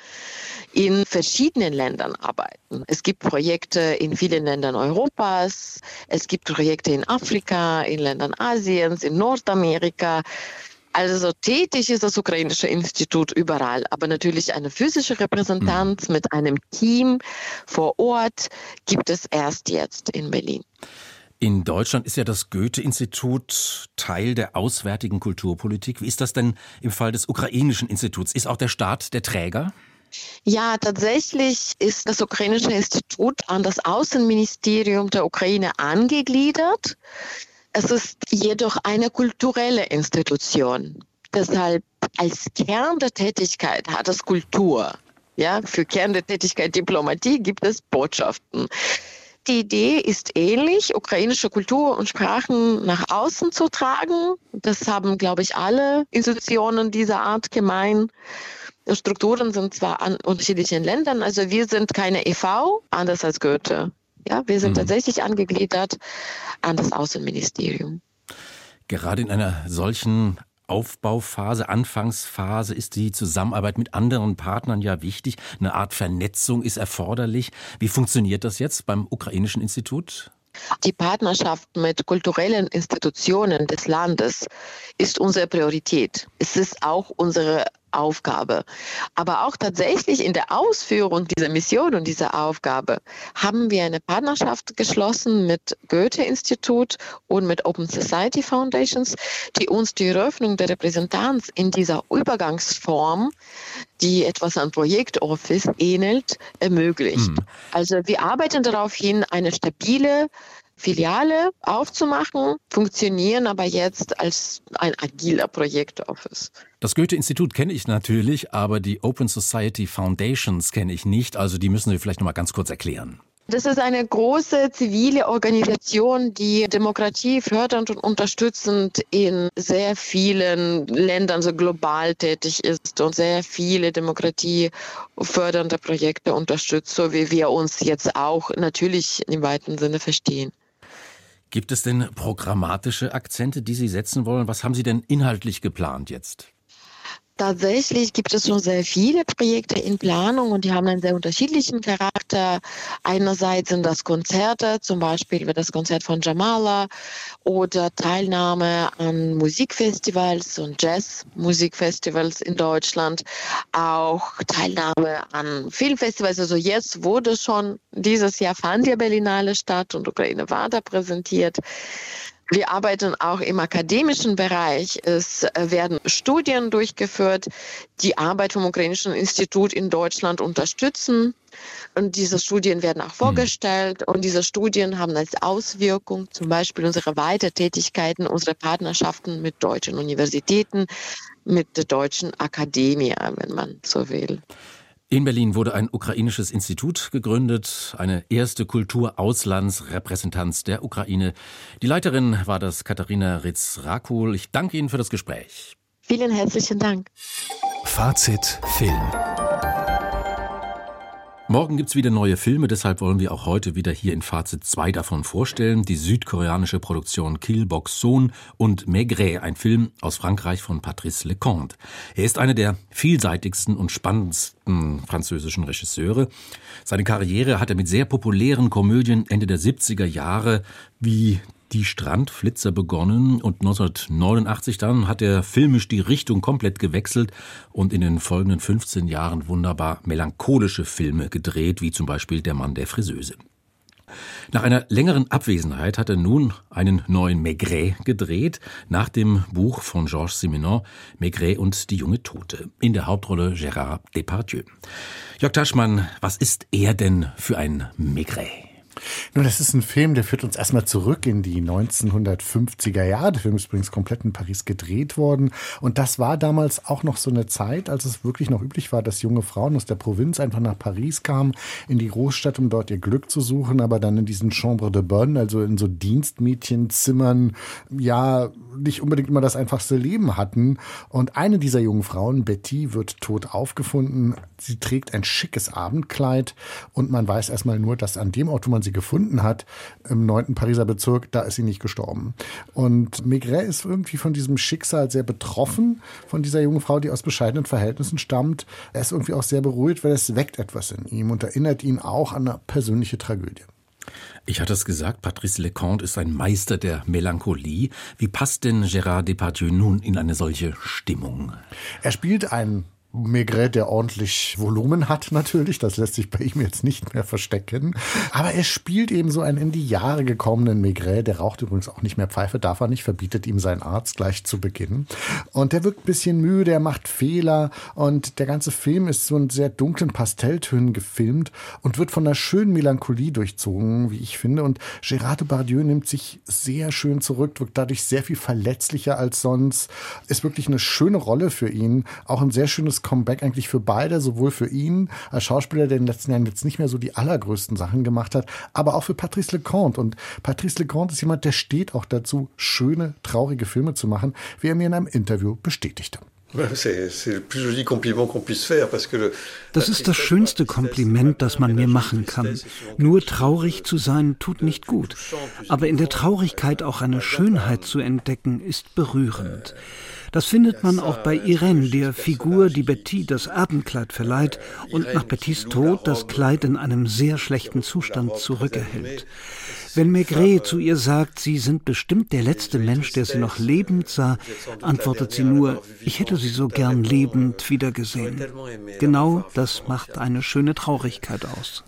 in verschiedenen Ländern arbeitet. Es gibt Projekte in vielen Ländern Europas, es gibt Projekte in Afrika, in Ländern Asiens, in Nordamerika. Also tätig ist das Ukrainische Institut überall, aber natürlich eine physische Repräsentanz mit einem Team vor Ort gibt es erst jetzt in Berlin. In Deutschland ist ja das Goethe-Institut Teil der auswärtigen Kulturpolitik. Wie ist das denn im Fall des Ukrainischen Instituts? Ist auch der Staat der Träger? Ja, tatsächlich ist das Ukrainische Institut an das Außenministerium der Ukraine angegliedert. Es ist jedoch eine kulturelle Institution. Deshalb als Kern der Tätigkeit hat es Kultur. Ja, für Kern der Tätigkeit Diplomatie gibt es Botschaften. Die Idee ist ähnlich, ukrainische Kultur und Sprachen nach außen zu tragen. Das haben, glaube ich, alle Institutionen dieser Art gemein. Die Strukturen sind zwar an unterschiedlichen Ländern, also wir sind keine e.V., anders als Goethe. Ja, wir sind tatsächlich angegliedert an das Außenministerium. Gerade in einer solchen Aufbauphase, Anfangsphase ist die Zusammenarbeit mit anderen Partnern ja wichtig. Eine Art Vernetzung ist erforderlich. Wie funktioniert das jetzt beim Ukrainischen Institut? Die Partnerschaft mit kulturellen Institutionen des Landes ist unsere Priorität. Es ist auch unsere Aufgabe. Aber auch tatsächlich in der Ausführung dieser Mission und dieser Aufgabe haben wir eine Partnerschaft geschlossen mit Goethe-Institut und mit Open Society Foundations, die uns die Eröffnung der Repräsentanz in dieser Übergangsform, die etwas an Projektoffice ähnelt, ermöglicht. Also wir arbeiten darauf hin, eine stabile Filiale aufzumachen, funktionieren aber jetzt als ein agiler Projektoffice. Das Goethe-Institut kenne ich natürlich, aber die Open Society Foundations kenne ich nicht. Also die müssen Sie vielleicht noch mal ganz kurz erklären. Das ist eine große zivile Organisation, die Demokratie fördernd und unterstützend in sehr vielen Ländern so global tätig ist und sehr viele demokratiefördernde Projekte unterstützt, so wie wir uns jetzt auch natürlich im weiten Sinne verstehen. Gibt es denn programmatische Akzente, die Sie setzen wollen? Was haben Sie denn inhaltlich geplant jetzt? Tatsächlich gibt es schon sehr viele Projekte in Planung und die haben einen sehr unterschiedlichen Charakter. Einerseits sind das Konzerte, zum Beispiel wird das Konzert von Jamala oder Teilnahme an Musikfestivals und Jazzmusikfestivals in Deutschland, auch Teilnahme an Filmfestivals. Also jetzt wurde schon dieses Jahr fand ja Berlinale statt und Ukraine war da präsentiert. Wir arbeiten auch im akademischen Bereich. Es werden Studien durchgeführt, die Arbeit vom Ukrainischen Institut in Deutschland unterstützen. Und diese Studien werden auch vorgestellt. Und diese Studien haben als Auswirkung zum Beispiel unsere Weitertätigkeiten, unsere Partnerschaften mit deutschen Universitäten, mit der deutschen Akademie, wenn man so will. In Berlin wurde ein ukrainisches Institut gegründet, eine erste Kulturauslandsrepräsentanz der Ukraine. Die Leiterin war das Katharina Ritz-Rakul. Ich danke Ihnen für das Gespräch. Vielen herzlichen Dank. Fazit Film. Morgen gibt's wieder neue Filme, deshalb wollen wir auch heute wieder hier in Fazit 2 davon vorstellen. Die südkoreanische Produktion Kill Bok-soon und Maigret, ein Film aus Frankreich von Patrice Leconte. Er ist einer der vielseitigsten und spannendsten französischen Regisseure. Seine Karriere hat er mit sehr populären Komödien Ende der 70er Jahre wie Die Strandflitzer begonnen und 1989 dann hat er filmisch die Richtung komplett gewechselt und in den folgenden 15 Jahren wunderbar melancholische Filme gedreht, wie zum Beispiel Der Mann der Friseuse. Nach einer längeren Abwesenheit hat er nun einen neuen Maigret gedreht, nach dem Buch von Georges Simenon, Maigret und die junge Tote. In der Hauptrolle Gérard Depardieu. Jörg Taschmann, was ist er denn für ein Maigret? Nun, das ist ein Film, der führt uns erstmal zurück in die 1950er Jahre. Der Film ist übrigens komplett in Paris gedreht worden. Und das war damals auch noch so eine Zeit, als es wirklich noch üblich war, dass junge Frauen aus der Provinz einfach nach Paris kamen, in die Großstadt, um dort ihr Glück zu suchen, aber dann in diesen Chambre de Bonne, also in so Dienstmädchenzimmern, ja, nicht unbedingt immer das einfachste Leben hatten. Und eine dieser jungen Frauen, Betty, wird tot aufgefunden. Sie trägt ein schickes Abendkleid und man weiß erstmal nur, dass an dem Ort, wo man sie sie gefunden hat, im 9. Pariser Bezirk, da ist sie nicht gestorben. Und Maigret ist irgendwie von diesem Schicksal sehr betroffen, von dieser jungen Frau, die aus bescheidenen Verhältnissen stammt. Er ist irgendwie auch sehr beruhigt, weil es weckt etwas in ihm und erinnert ihn auch an eine persönliche Tragödie. Ich hatte es gesagt, Patrice Leconte ist ein Meister der Melancholie. Wie passt denn Gérard Depardieu nun in eine solche Stimmung? Er spielt einen Maigret, der ordentlich Volumen hat natürlich, das lässt sich bei ihm jetzt nicht mehr verstecken. Aber er spielt eben so einen in die Jahre gekommenen Maigret, der raucht übrigens auch nicht mehr Pfeife, darf er nicht, verbietet ihm sein Arzt gleich zu Beginn. Und der wirkt ein bisschen müde, er macht Fehler und der ganze Film ist so in sehr dunklen Pastelltönen gefilmt und wird von einer schönen Melancholie durchzogen, wie ich finde. Und Gérard Depardieu nimmt sich sehr schön zurück, wirkt dadurch sehr viel verletzlicher als sonst. Ist wirklich eine schöne Rolle für ihn, auch ein sehr schönes Comeback eigentlich für beide, sowohl für ihn als Schauspieler, der in den letzten Jahren jetzt nicht mehr so die allergrößten Sachen gemacht hat, aber auch für Patrice Leconte. Und Patrice Leconte ist jemand, der steht auch dazu, schöne, traurige Filme zu machen, wie er mir in einem Interview bestätigte. Das ist das schönste Kompliment, das man mir machen kann. Nur traurig zu sein, tut nicht gut. Aber in der Traurigkeit auch eine Schönheit zu entdecken, ist berührend. Das findet man auch bei Irène, der Figur, die Betty das Abendkleid verleiht und nach Bettys Tod das Kleid in einem sehr schlechten Zustand zurückerhält. Wenn Maigret zu ihr sagt, sie sind bestimmt der letzte Mensch, der sie noch lebend sah, antwortet sie nur, ich hätte sie so gern lebend wiedergesehen. Genau das macht eine schöne Traurigkeit aus.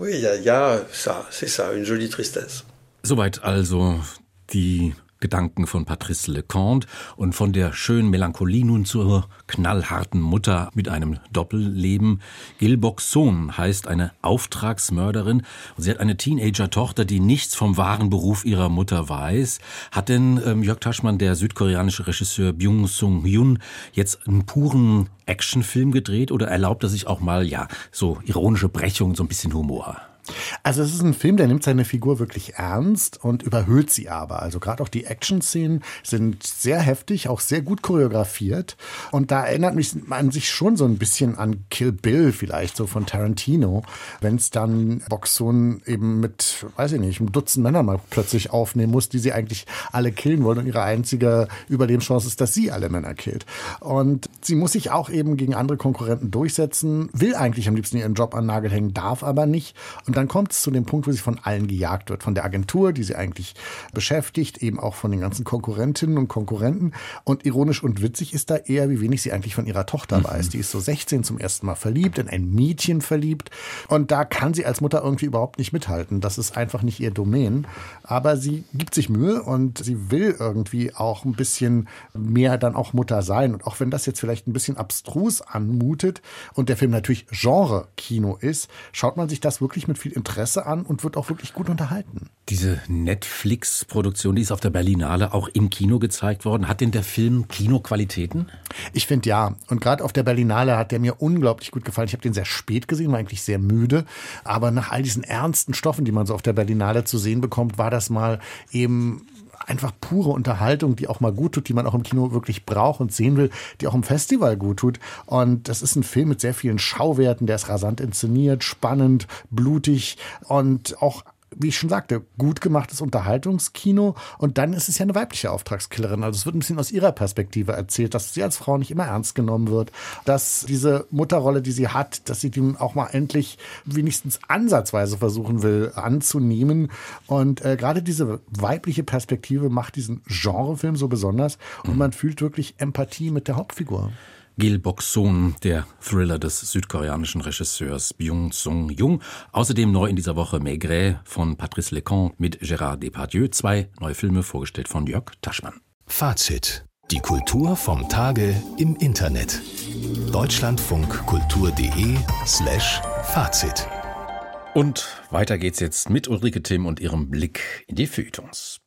Soweit also die Gedanken von Patrice Leconte und von der schönen Melancholie nun zur knallharten Mutter mit einem Doppelleben. Gil Boxon heißt eine Auftragsmörderin und sie hat eine Teenager-Tochter, die nichts vom wahren Beruf ihrer Mutter weiß. Hat denn Jörg Taschmann, der südkoreanische Regisseur Byung Sung-hyun, jetzt einen puren Actionfilm gedreht oder erlaubt er sich auch mal, so ironische Brechungen, so ein bisschen Humor? Also es ist ein Film, der nimmt seine Figur wirklich ernst und überhöht sie aber. Also gerade auch die Action-Szenen sind sehr heftig, auch sehr gut choreografiert. Und da erinnert man sich schon so ein bisschen an Kill Bill vielleicht, so von Tarantino. Wenn es dann Boxon eben mit, weiß ich nicht, einem Dutzend Männern mal plötzlich aufnehmen muss, die sie eigentlich alle killen wollen. Und ihre einzige Überlebenschance ist, dass sie alle Männer killt. Und sie muss sich auch eben gegen andere Konkurrenten durchsetzen, will eigentlich am liebsten ihren Job an den Nagel hängen, darf aber nicht. Und dann kommt es zu dem Punkt, wo sie von allen gejagt wird. Von der Agentur, die sie eigentlich beschäftigt, eben auch von den ganzen Konkurrentinnen und Konkurrenten. Und ironisch und witzig ist da eher, wie wenig sie eigentlich von ihrer Tochter weiß. Die ist so 16 zum ersten Mal verliebt, in ein Mädchen verliebt. Und da kann sie als Mutter irgendwie überhaupt nicht mithalten. Das ist einfach nicht ihr Domain. Aber sie gibt sich Mühe und sie will irgendwie auch ein bisschen mehr dann auch Mutter sein. Und auch wenn das jetzt vielleicht ein bisschen abstrus anmutet und der Film natürlich Genre-Kino ist, schaut man sich das wirklich mit viel Interesse an und wird auch wirklich gut unterhalten. Diese Netflix-Produktion, die ist auf der Berlinale auch im Kino gezeigt worden. Hat denn der Film Kinoqualitäten? Ich finde ja. Und gerade auf der Berlinale hat der mir unglaublich gut gefallen. Ich habe den sehr spät gesehen, war eigentlich sehr müde. Aber nach all diesen ernsten Stoffen, die man so auf der Berlinale zu sehen bekommt, war das mal eben einfach pure Unterhaltung, die auch mal gut tut, die man auch im Kino wirklich braucht und sehen will, die auch im Festival gut tut. Und das ist ein Film mit sehr vielen Schauwerten, der ist rasant inszeniert, spannend, blutig und auch, wie ich schon sagte, gut gemachtes Unterhaltungskino. Und dann ist es ja eine weibliche Auftragskillerin. Also es wird ein bisschen aus ihrer Perspektive erzählt, dass sie als Frau nicht immer ernst genommen wird, dass diese Mutterrolle, die sie hat, dass sie dem auch mal endlich wenigstens ansatzweise versuchen will anzunehmen. Und gerade diese weibliche Perspektive macht diesen Genrefilm so besonders. Und man fühlt wirklich Empathie mit der Hauptfigur. Gil Boxon, der Thriller des südkoreanischen Regisseurs Byung Sung-hyun. Außerdem neu in dieser Woche Maigret von Patrice Leconte mit Gérard Depardieu. 2 neue Filme, vorgestellt von Jörg Taschmann. Fazit. Die Kultur vom Tage im Internet. deutschlandfunkkultur.de/Fazit. Und weiter geht's jetzt mit Ulrike Timm und ihrem Blick in die Feuilletons.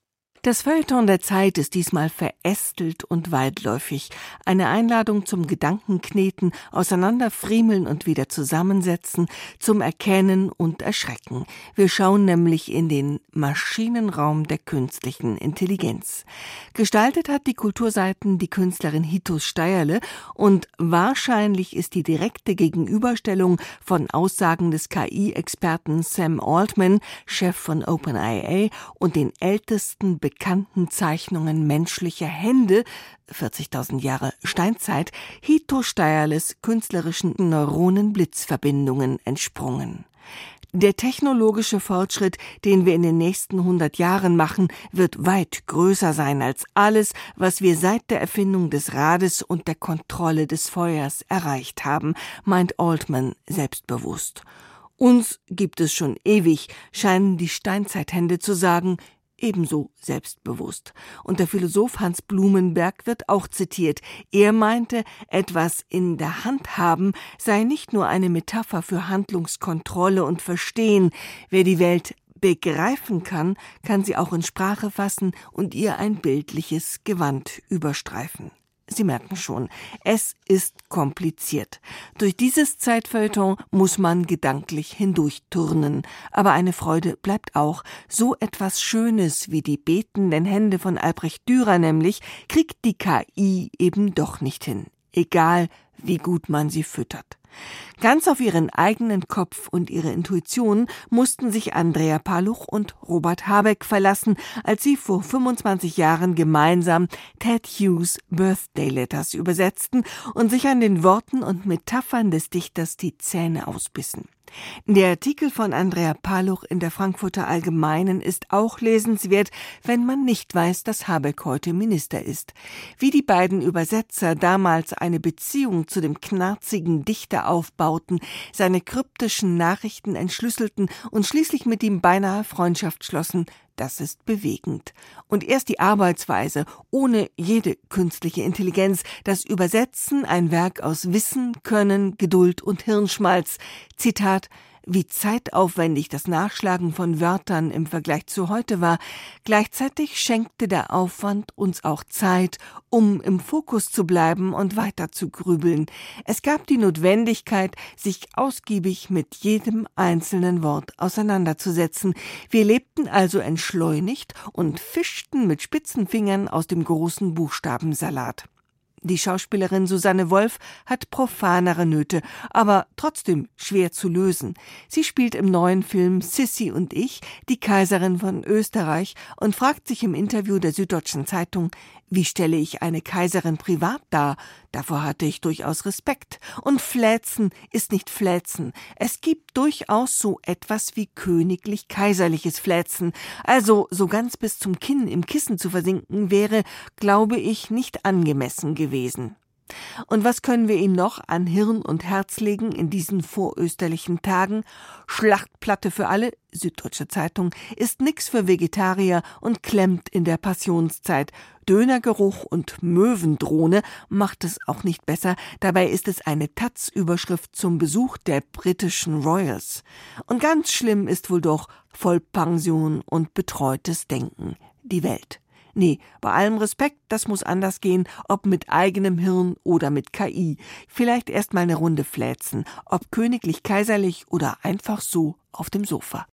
Das Feuilleton der Zeit ist diesmal verästelt und weitläufig. Eine Einladung zum Gedankenkneten, Auseinanderfriemeln und wieder zusammensetzen, zum Erkennen und Erschrecken. Wir schauen nämlich in den Maschinenraum der künstlichen Intelligenz. Gestaltet hat die Kulturseiten die Künstlerin Hitos Steierle und wahrscheinlich ist die direkte Gegenüberstellung von Aussagen des KI-Experten Sam Altman, Chef von OpenAI, und den ältesten bekannten Zeichnungen menschlicher Hände, 40.000 Jahre Steinzeit, Hito Steierles künstlerischen Neuronen-Blitzverbindungen entsprungen. Der technologische Fortschritt, den wir in den nächsten 100 Jahren machen, wird weit größer sein als alles, was wir seit der Erfindung des Rades und der Kontrolle des Feuers erreicht haben, meint Altman selbstbewusst. Uns gibt es schon ewig, scheinen die Steinzeithände zu sagen, ebenso selbstbewusst. Und der Philosoph Hans Blumenberg wird auch zitiert. Er meinte, etwas in der Hand haben sei nicht nur eine Metapher für Handlungskontrolle und Verstehen. Wer die Welt begreifen kann, kann sie auch in Sprache fassen und ihr ein bildliches Gewand überstreifen. Sie merken schon, es ist kompliziert. Durch dieses Zeitfeuilleton muss man gedanklich hindurchturnen. Aber eine Freude bleibt auch. So etwas Schönes wie die betenden Hände von Albrecht Dürer nämlich kriegt die KI eben doch nicht hin. Egal, wie gut man sie füttert. Ganz auf ihren eigenen Kopf und ihre Intuition mussten sich Andrea Paluch und Robert Habeck verlassen, als sie vor 25 Jahren gemeinsam Ted Hughes' Birthday Letters übersetzten und sich an den Worten und Metaphern des Dichters die Zähne ausbissen. Der Artikel von Andrea Paluch in der Frankfurter Allgemeinen ist auch lesenswert, wenn man nicht weiß, dass Habeck heute Minister ist. Wie die beiden Übersetzer damals eine Beziehung zu dem knarzigen Dichter aufbauten, seine kryptischen Nachrichten entschlüsselten und schließlich mit ihm beinahe Freundschaft schlossen, das ist bewegend. Und erst die Arbeitsweise, ohne jede künstliche Intelligenz, das Übersetzen, ein Werk aus Wissen, Können, Geduld und Hirnschmalz. Zitat: Wie zeitaufwendig das Nachschlagen von Wörtern im Vergleich zu heute war, gleichzeitig schenkte der Aufwand uns auch Zeit, um im Fokus zu bleiben und weiter zu grübeln. Es gab die Notwendigkeit, sich ausgiebig mit jedem einzelnen Wort auseinanderzusetzen. Wir lebten also entschleunigt und fischten mit spitzen Fingern aus dem großen Buchstabensalat. Die Schauspielerin Susanne Wolf hat profanere Nöte, aber trotzdem schwer zu lösen. Sie spielt im neuen Film Sissi und ich die Kaiserin von Österreich und fragt sich im Interview der Süddeutschen Zeitung, wie stelle ich eine Kaiserin privat dar? Davor hatte ich durchaus Respekt. Und Fläzen ist nicht Fläzen. Es gibt durchaus so etwas wie königlich-kaiserliches Fläzen. Also so ganz bis zum Kinn im Kissen zu versinken, wäre, glaube ich, nicht angemessen gewesen. Und was können wir ihm noch an Hirn und Herz legen in diesen vorösterlichen Tagen? Schlachtplatte für alle, Süddeutsche Zeitung, ist nix für Vegetarier und klemmt in der Passionszeit. Dönergeruch und Möwendrohne macht es auch nicht besser. Dabei ist es eine Taz-Überschrift zum Besuch der britischen Royals. Und ganz schlimm ist wohl doch Vollpension und betreutes Denken. Die Welt. Nee, bei allem Respekt, das muss anders gehen, ob mit eigenem Hirn oder mit KI. Vielleicht erst mal eine Runde fläzen, ob königlich-kaiserlich oder einfach so auf dem Sofa.